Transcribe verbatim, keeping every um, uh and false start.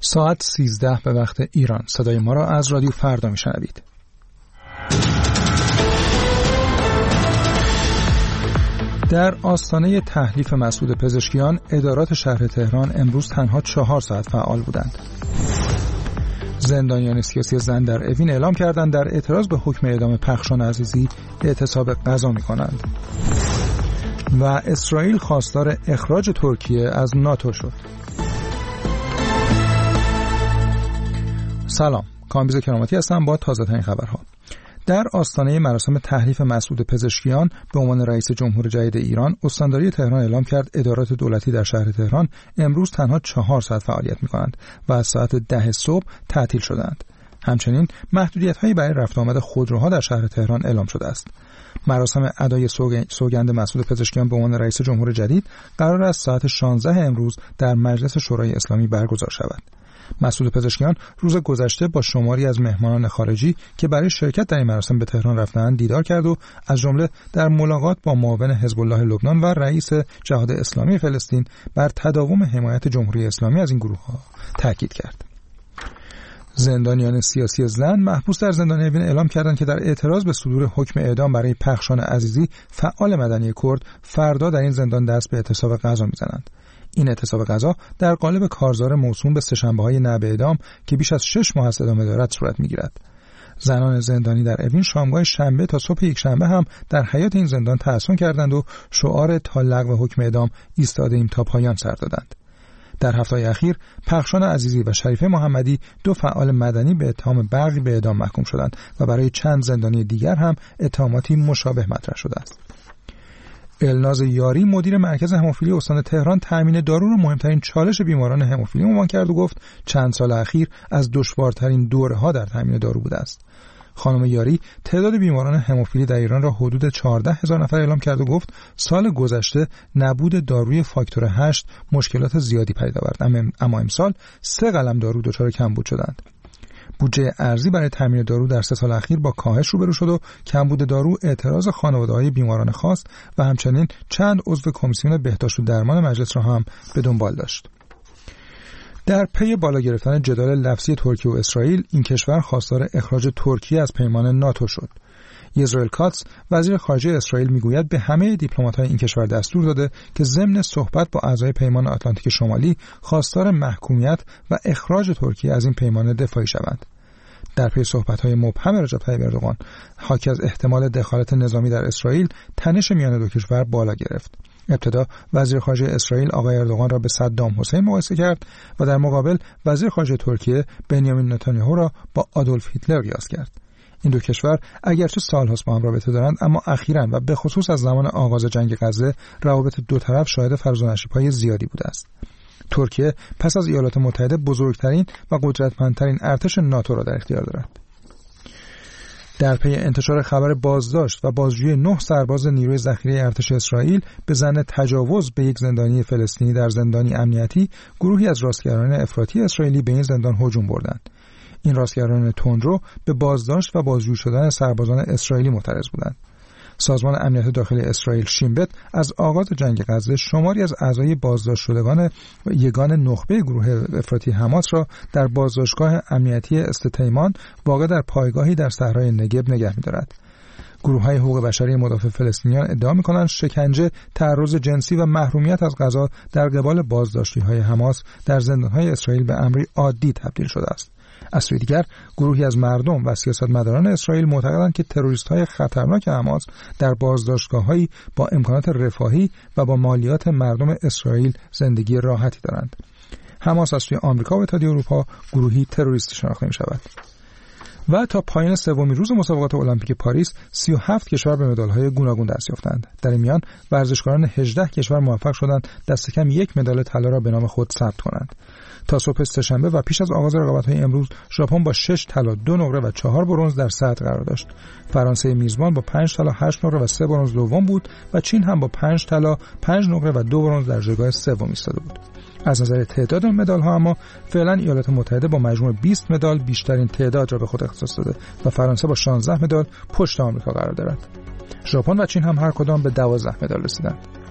ساعت سیزده به وقت ایران. صدای ما را از رادیو فردا میشنوید. در آستانه تحلیف مسعود پزشکیان، ادارات شهر تهران امروز تنها چهار ساعت فعال بودند. زندانیان سیاسی زن در اوین اعلام کردند در اعتراض به حکم اعدام پخشان عزیزی اعتصاب غذا می‌کنند. و اسرائیل خواستار اخراج ترکیه از ناتو شد. سلام، کامبیز کراماتی هستم با تازه ترین خبرها. در آستانه مراسم تحلیف مسعود پزشکیان به عنوان رئیس جمهور جدید ایران، استانداری تهران اعلام کرد ادارات دولتی در شهر تهران امروز تنها چهار ساعت فعالیت می‌کنند و از ساعت ده صبح تعطیل شدند. همچنین محدودیت‌هایی برای رفت آمد خودروها در شهر تهران اعلام شده است. مراسم ادای سوگند مسعود پزشکیان به عنوان رئیس جمهور جدید قرار است ساعت شانزده امروز در مجلس شورای اسلامی برگزار شود. مسعود پزشکیان روز گذشته با شماری از مهمانان خارجی که برای شرکت در این مراسم به تهران رفتند دیدار کرد و از جمله در ملاقات با معاون حزب الله لبنان و رئیس جهاد اسلامی فلسطین بر تداوم حمایت جمهوری اسلامی از این گروه‌ها تاکید کرد. زندانیان سیاسی زن محبوس در زندان اوین اعلام کردند که در اعتراض به صدور حکم اعدام برای پخشان عزیزی، فعال مدنی کرد، فردا در این زندان دست به اعتصاب غذا می‌زنند. این اعتصاب غذا در قالب کارزار موسوم به سه‌شنبه‌های نه به اعدام که بیش از شش ماه است ادامه دارد صورت می‌گیرد. زنان زندانی در اوین شامگاه شنبه تا صبح یک شنبه هم در حیاط این زندان تحصن کردند و شعار تا لغو حکم اعدام ایستاده‌ایم تا پایان سر دادند. در هفته‌های اخیر پخشان عزیزی و شریفه محمدی، دو فعال مدنی، به اتهام برقی به اعدام محکوم شدند و برای چند زندانی دیگر هم اتهاماتی مشابه مطرح شده است. الناز یاری، مدیر مرکز هموفیلی استان تهران، تامین دارو را مهمترین چالش بیماران هموفیلی عنوان کرد و گفت چند سال اخیر از دشوارترین دوره‌ها در تامین دارو بوده است. خانم یاری تعداد بیماران هموفیلی در ایران را حدود چهارده هزار نفر اعلام کرد و گفت سال گذشته نبود داروی فاکتور هشت مشکلات زیادی پدید آورد، اما امسال سه قلم دارو دچار کمبود شدند. بودجه ارزی برای تامین دارو در سه سال اخیر با کاهش روبرو شد و کمبود دارو اعتراض خانواده‌های بیماران خاص و همچنین چند عضو کمیسیون بهداشت و درمان مجلس را هم به دنبال داشت. در پی بالا گرفتن جدال لفظی ترکیه و اسرائیل، این کشور خواستار اخراج ترکیه از پیمان ناتو شد. یزرائیل کاتس، وزیر خارجه اسرائیل، میگوید به همه دیپلمات‌های این کشور دستور داده که ضمن صحبت با اعضای پیمان آتلانتیک شمالی خواستار محکومیت و اخراج ترکیه از این پیمان دفاعی شوند. در پی صحبت‌های مبهم رجب طیب اردوغان حاکی از احتمال دخالت نظامی در اسرائیل، تنش میان دو کشور بالا گرفت. ابتدا وزیر خارجه اسرائیل آقای اردوغان را به صدام حسین مقایسه کرد و در مقابل وزیر خارجه ترکیه بنیامین نتانیاهو را با آدولف هیتلر قیاس کرد. این دو کشور اگرچه سال‌هاست با هم رابطه دارند، اما اخیراً و به خصوص از زمان آغاز جنگ غزه روابط دو طرف شاهد فراز و نشیب‌های زیادی بوده است. ترکیه پس از ایالات متحده بزرگترین و قدرتمندترین ارتش ناتو را در اختیار دارد. در پی انتشار خبر بازداشت و بازجویی نه سرباز نیروی ذخیره ارتش اسرائیل به ظن تجاوز به یک زندانی فلسطینی در زندانی امنیتی، گروهی از راستگرایان افراطی اسرائیلی به این زندان هجوم بردند. این راستگرایان تندرو به بازداشت و بازجویی شدن سربازان اسرائیلی معترض بودند. سازمان امنیت داخلی اسرائیل شین بت از آغاز جنگ غزه شماری از اعضای بازداشت شدگان و یگان نخبه گروه افراطی حماس را در بازداشتگاه امنیتی استتیمان واقع در پایگاهی در صحرای نگب نگه می‌دارد. گروه‌های حقوق بشری مدافع فلسطینیان ادعا می‌کنند شکنجه، تعرض جنسی و محرومیت از غذا در قبال بازداشتی‌های حماس در زندان‌های اسرائیل به امری عادی تبدیل شده است. از سوی دیگر گروهی از مردم و سیاستمداران اسرائیل معتقدند که تروریست‌های خطرناک حماس در بازداشتگاه‌هایی با امکانات رفاهی و با مالیات مردم اسرائیل زندگی راحتی دارند. حماس از سوی آمریکا و اتحادیه اروپا گروهی تروریستی شناخته می‌شود. و تا پایان سومین روز مسابقات المپیک پاریس سی و هفت کشور به مدال‌های گوناگون دست یافتند. در این میان ورزشکاران هجده کشور موفق شدند دست کم یک مدال طلا را به نام خود ثبت کنند. تا صبح سه‌شنبه و پیش از آغاز رقابت‌های امروز، ژاپن با شش طلا، دو نقره و چهار برنز در صدر قرار داشت. فرانسه میزبان با پنج طلا، هشت نقره و سه برنز دوم بود و چین هم با پنج طلا، پنج نقره و دو برنز در جایگاه سوم ایستاده بود. از نظر تعداد مدال‌ها اما فعلا ایالات متحده با مجموع بیست مدال بیشترین تعداد را به خود اختصاص داده و فرانسه با شانزده مدال پشت آمریکا قرار دارد. ژاپن و چین هم هر کدام به دوازده مدال رسیدند.